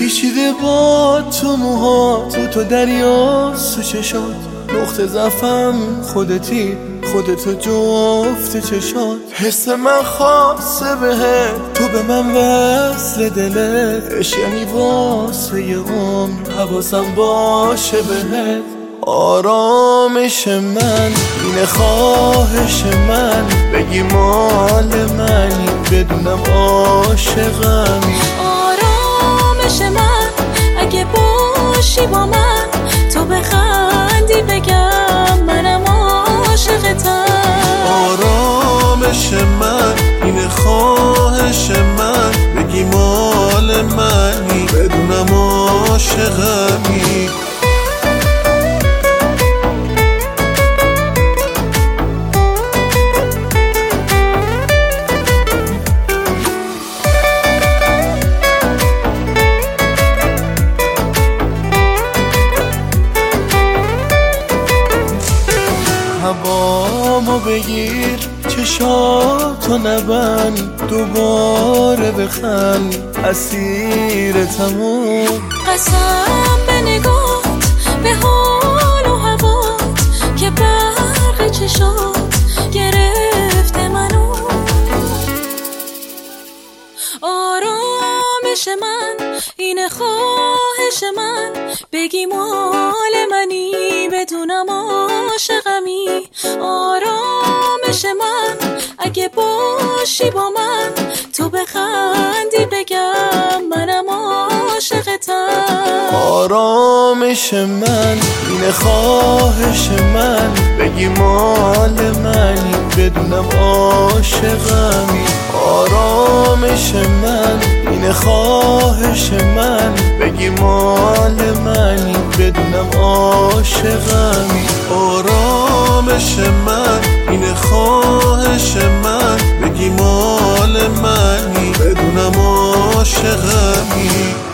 پیچیده با تو موها تو دریا تو چشات، نقطه ضعفم خودتی، خودتو جفت چشات. حس من خاصه بهت، تو به من وصل دلت، عشق یعنی واسه یه عمر حواسم باشه بهت. آرامش من اینه، خواهش من بگی مال منی، بدونم عاشقمی. آرامش من اگه باشی با من، تو بخندی بگم منم عاشقتم. آرامش من اینه، خواهش من بگی مال منی، بدونم عاشقمی. هوامو بگیر، چشاتو نبند، دوباره بخند، اسیرتمو. قسم به نگات، به حال و هوات، که برق چشات گرفته منو. آرامش من اینه، خواهش من بگی مال منی، بدونم عاشقمی. آرامش من اگه باشی با من، تو بخندی بگم منم عاشقتم. آرامش من اینه، خواهش من بگی مال منی، بدونم عاشقمی. آرامش من اینه، خواهش من بگی مال منی، بدونم عاشقمی. آرامش من اینه، خواهش من بگی مال منی، بدونم عاشقمی.